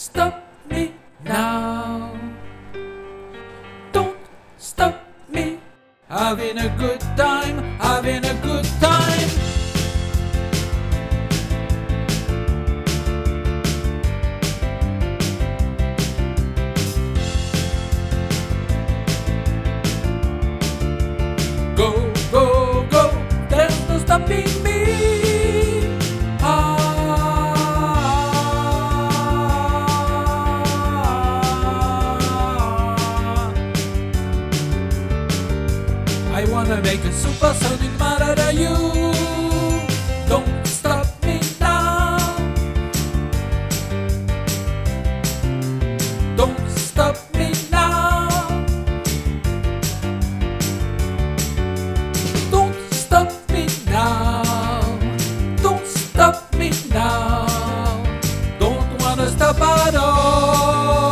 stop me now. Don't stop me. Having a good time, having a good time. Go, go, go, there's no stopping me. I wanna make a supersonic matter to you. Don't stop me now. Don't stop me now. Don't stop me now. Don't stop me now. Don't wanna stop at all.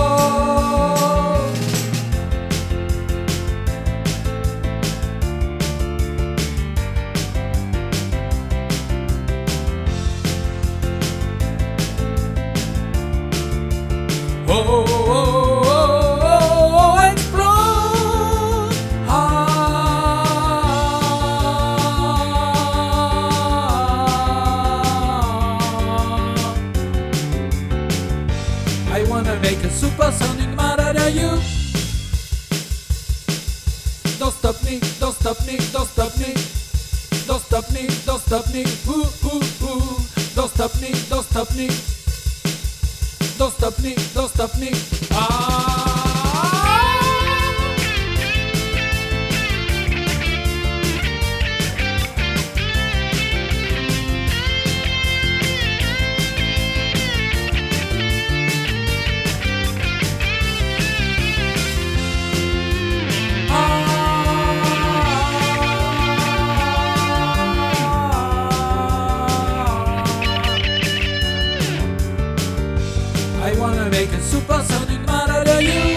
Oh, oh, oh, oh, oh, explode! I wanna make a supersonic matter to you. Don't stop me, don't stop me, don't stop me. Don't stop me, don't stop me. Ooh, ooh, ooh. Don't stop me, don't stop me. Don't stop me, don't stop me. I wanna make a supersonic matter to you.